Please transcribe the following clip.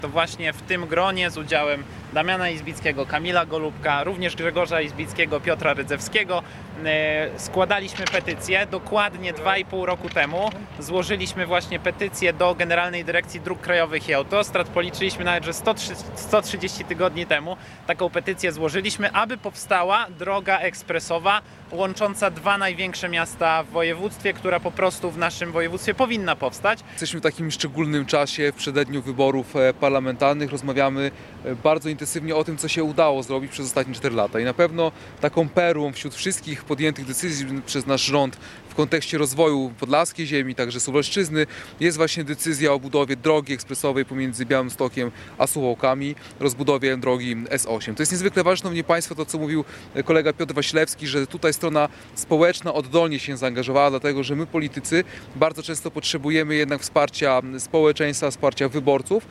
To właśnie w tym gronie z udziałem Damiana Izbickiego, Kamila Golubka, również Grzegorza Izbickiego, Piotra Rydzewskiego składaliśmy petycję. Dokładnie 2,5 roku temu złożyliśmy właśnie petycję do Generalnej Dyrekcji Dróg Krajowych i Autostrad. Policzyliśmy nawet, że 130 tygodni temu taką petycję złożyliśmy, aby powstała droga ekspresowa łącząca dwa największe miasta w województwie, która po prostu w naszym województwie powinna powstać. Jesteśmy w takim szczególnym czasie, w przededniu wyborów parlamentarnych. Rozmawiamy bardzo intensywnie o tym, co się udało zrobić przez ostatnie 4 lata. I na pewno taką perłą wśród wszystkich podjętych decyzji przez nasz rząd w kontekście rozwoju podlaskiej ziemi, także Suwalszczyzny, jest właśnie decyzja o budowie drogi ekspresowej pomiędzy Białymstokiem a Suwałkami, rozbudowie drogi S8. To jest niezwykle ważne, szanowni państwo, to co mówił kolega Piotr Wasilewski, że tutaj strona społeczna oddolnie się zaangażowała, dlatego że my politycy bardzo często potrzebujemy jednak wsparcia społeczeństwa, wsparcia wyborców.